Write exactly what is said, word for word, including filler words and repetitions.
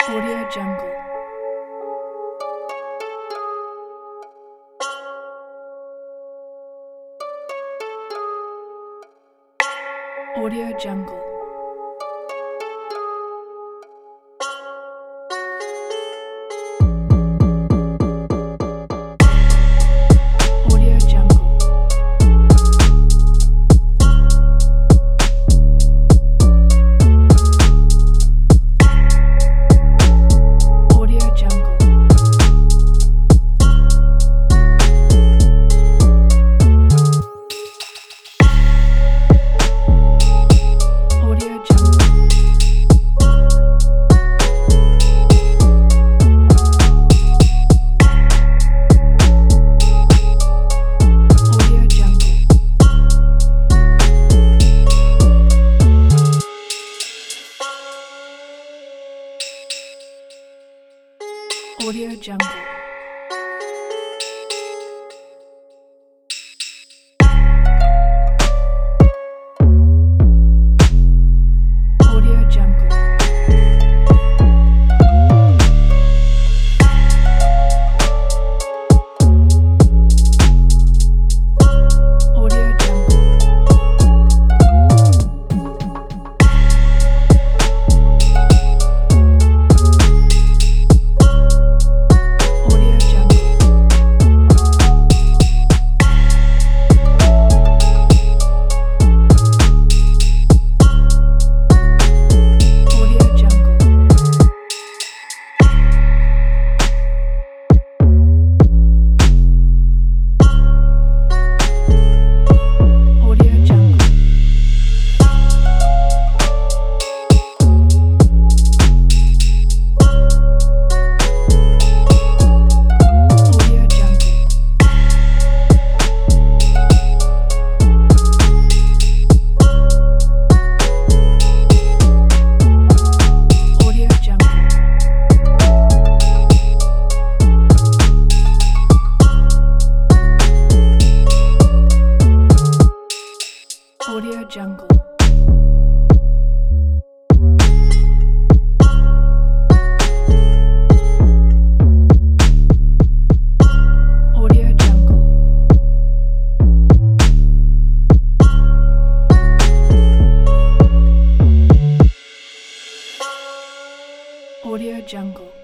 Audio Jungle. Audio Jungle. Audio Jungle. Audio Jungle. Audio Jungle. Audio Jungle. Audio Jungle. Audio Jungle. Audio Jungle. Audio Jungle. Audio Jungle. Audio Jungle. Audio Jungle. Audio Jungle. Audio Jungle. Audio Jungle. Audio Jungle.